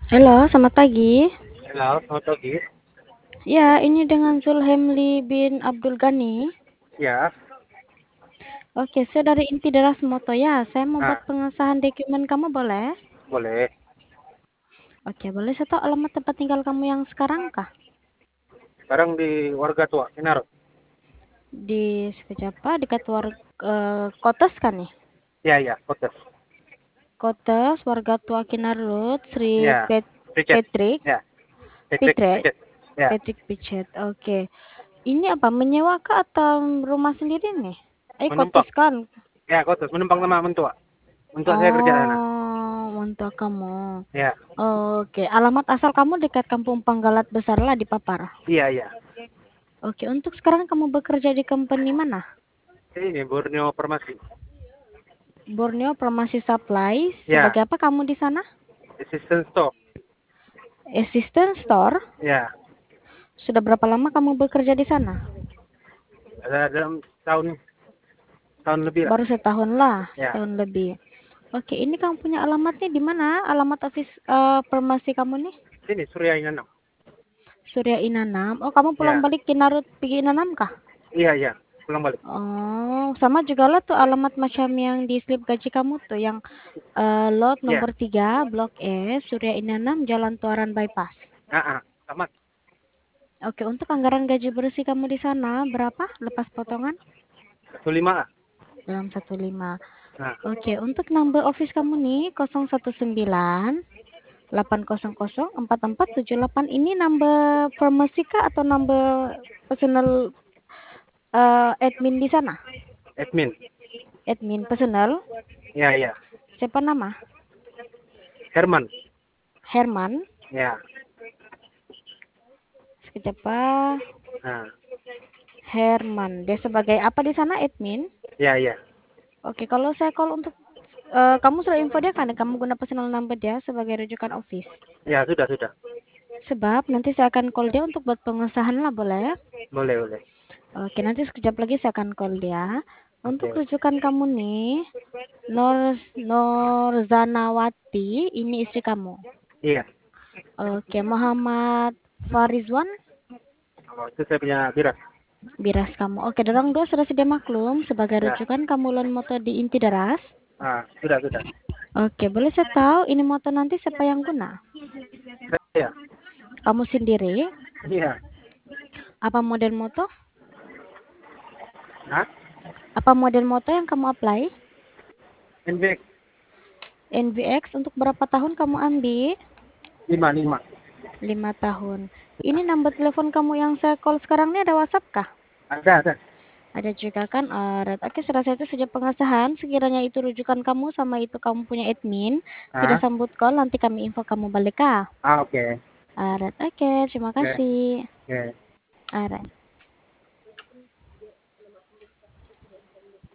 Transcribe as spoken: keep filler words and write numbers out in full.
Halo, selamat pagi. Halo, selamat pagi. Ya, ini dengan Zulhemli bin Abdul Ghani. Ya, Oke, saya dari Inti Deras Moto ya. Saya mau buat nah, pengesahan dokumen kamu boleh? boleh. Oke, boleh saya tahu alamat tempat tinggal kamu yang sekarang kah? Sekarang di warga tua, Kinar. Di sekejap Pak, dekat war eh, Kotes kan nih? Ya, ya, Kotes. Kotes, Warga Tua Kinar Road, Sri Ya, Pet Picet. Patrick, Ya, Picet, Pitret, Picet. Ya, Patrick Pichet. Oke. Ini apa? Menyewa kah atau rumah sendiri nih? Eh, menumpang. kotes kan? Ya, Kotes, menumpang sama mentua. Mentua saya kerja sana. Oh, untuk kamu. Ya, Oke, alamat asal kamu dekat Kampung Panggalat Besar lah di Papar. iya, iya. Oke, untuk sekarang kamu bekerja di company mana? Ini Borneo Farmasi. Borneo Pharmacy Supply. Ya, Sebagai apa kamu di sana? assistant store. Assistant store. Ya, Sudah berapa lama kamu bekerja di sana? ada dalam tahun tahun lebih lah. Baru setahun lah, Ya, setahun lebih. Oke, ini kamu punya alamatnya di mana? Alamat office eh, farmasi kamu nih? sini Surya Inanam. Surya Inanam. Oh, kamu pulang Ya, balik Kinarut pergi Inanam kah? iya, iya. Pulang balik. Oh, sama juga lah tuh alamat macam yang di slip gaji kamu tuh yang eh, lot Ya, nomor tiga, Blok S, Surya Inanam, Jalan Tuaran Bypass. ah, ah, sama Oke, untuk anggaran gaji bersih kamu di sana berapa? Lepas potongan? satu lima. Dalam satu lima. Nah, Oke, untuk number office kamu nih nol satu sembilan delapan nol nol empat empat tujuh delapan ini number pharmacy kah atau number personal eh, admin di sana? admin. Admin personal. Ya, ya. Siapa nama? Herman. Herman. Ya. Sekejap Pak. Nah, Herman. Dia sebagai apa di sana? Admin. ya, ya. Oke, kalau saya call untuk eh, kamu sudah info dia kan? Kamu guna personal number dia sebagai rujukan office. Ya, sudah, sudah. Sebab nanti saya akan call dia untuk buat pengesahan lah, boleh? Boleh, boleh. Oke, nanti sekejap lagi saya akan call dia. Untuk Oke. rujukan kamu nih, Nur Nurzanawati, ini istri kamu. Iya. Oke, Muhammad Farizwan, Oh, itu saya punya biras. biras kamu. Oke, dorong dua sudah sedia maklum sebagai Ya. rujukan kamu lon moto di inti deras. Ah, sudah, sudah. Oke, boleh saya tahu ini moto nanti siapa yang guna? Saya. Kamu sendiri? Iya. Apa model moto? Hah? Apa model moto yang kamu apply? N B X N V X untuk berapa tahun kamu ambil? lima, lima. Lima tahun. Ini nomor telepon kamu yang saya call sekarang ini ada WhatsApp kah? Ada, ada. Ada juga kan? Alright. Oke, sudah saya itu sejak pengesahan. Sekiranya itu rujukan kamu sama itu kamu punya admin, tidak Ah, sambut call, nanti kami info kamu balik kah? ah, oke. Alright. Oke, terima Oke, kasih. oke. Alright.